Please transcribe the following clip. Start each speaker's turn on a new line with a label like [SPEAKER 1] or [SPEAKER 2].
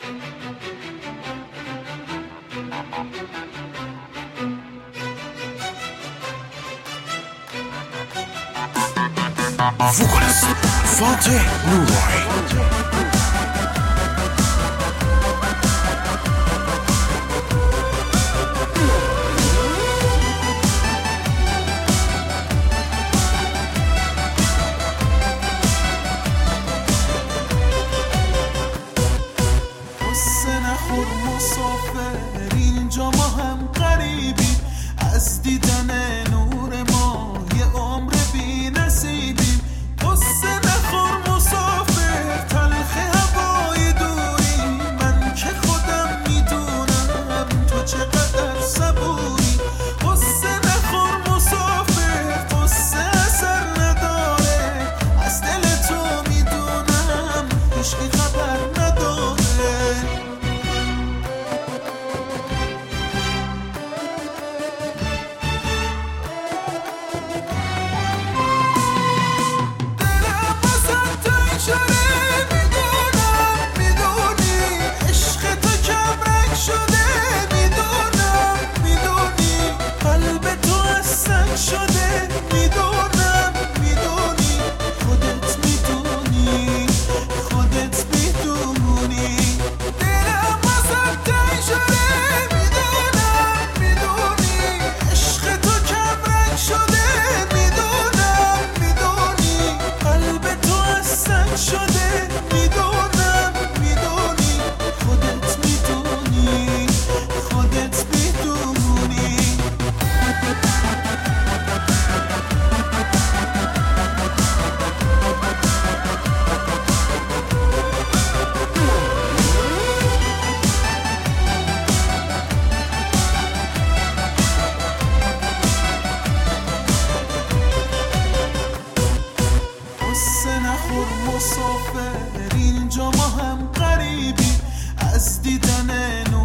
[SPEAKER 1] وکالیست فاتح نورایی.
[SPEAKER 2] قصه نخور مسافر، اینجا ما هم غریبیم، از دیدن نور ما یه عمر بی نصیبیم. قصه نخور مسافر، تلخ هوای دوری، من که خودم میدونم تو چقدر صبوری. قصه نخور مسافر، قصه اثر نداره، از دل تو میدونم عشقی خبر نداره. قصه نخور مسافر، اینجا ما هم غریبیم، از دیدن نور